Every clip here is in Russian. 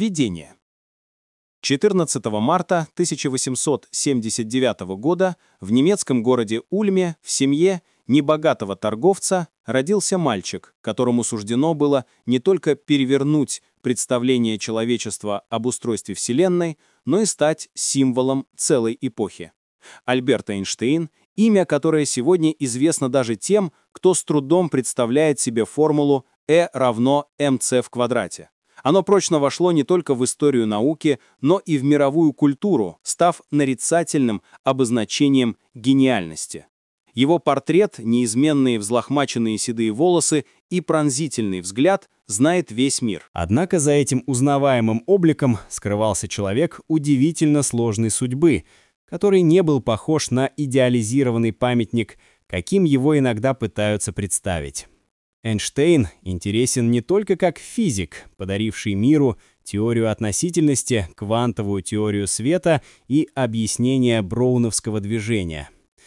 Введение. 14 марта 1879 года в немецком городе Ульме в семье небогатого торговца родился мальчик, которому суждено было не только перевернуть представление человечества об устройстве Вселенной, но и стать символом целой эпохи. Альберт Эйнштейн, имя, которое сегодня известно даже тем, кто с трудом представляет себе формулу E равно mc в квадрате. Оно прочно вошло не только в историю науки, но и в мировую культуру, став нарицательным обозначением гениальности. Его портрет, неизменные взлохмаченные седые волосы и пронзительный взгляд знает весь мир. Однако за этим узнаваемым обликом скрывался человек удивительно сложной судьбы, который не был похож на идеализированный памятник, каким его иногда пытаются представить. Эйнштейн интересен не только как физик, подаривший миру теорию относительности, квантовую теорию света и объяснение броуновского движения.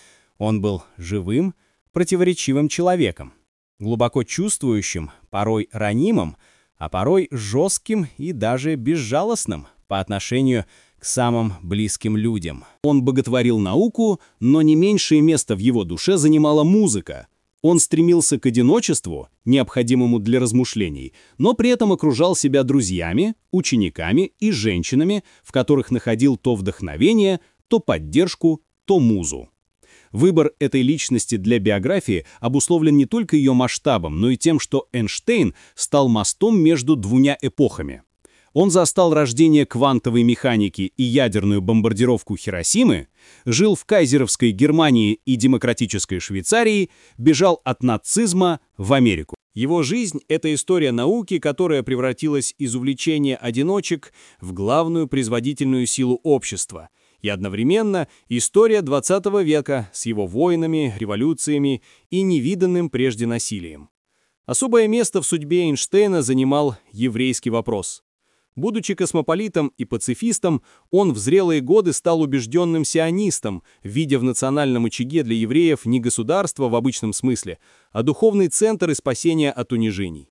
Он был живым, противоречивым человеком, глубоко чувствующим, порой ранимым, а порой жестким и даже безжалостным по отношению к самым близким людям. Он боготворил науку, но не меньшее место в его душе занимала музыка. Он стремился к одиночеству, необходимому для размышлений, но при этом окружал себя друзьями, учениками и женщинами, в которых находил то вдохновение, то поддержку, то музу. Выбор этой личности для биографии обусловлен не только ее масштабом, но и тем, что Эйнштейн стал мостом между двумя эпохами. Он застал рождение квантовой механики и ядерную бомбардировку Хиросимы, жил в кайзеровской Германии и демократической Швейцарии, бежал от нацизма в Америку. Его жизнь — это история науки, которая превратилась из увлечения одиночек в главную производительную силу общества, и одновременно история XX века с его войнами, революциями и невиданным прежде насилием. Особое место в судьбе Эйнштейна занимал еврейский вопрос. Будучи космополитом и пацифистом, он в зрелые годы стал убежденным сионистом, видя в национальном очаге для евреев не государство в обычном смысле, а духовный центр и спасение от унижений.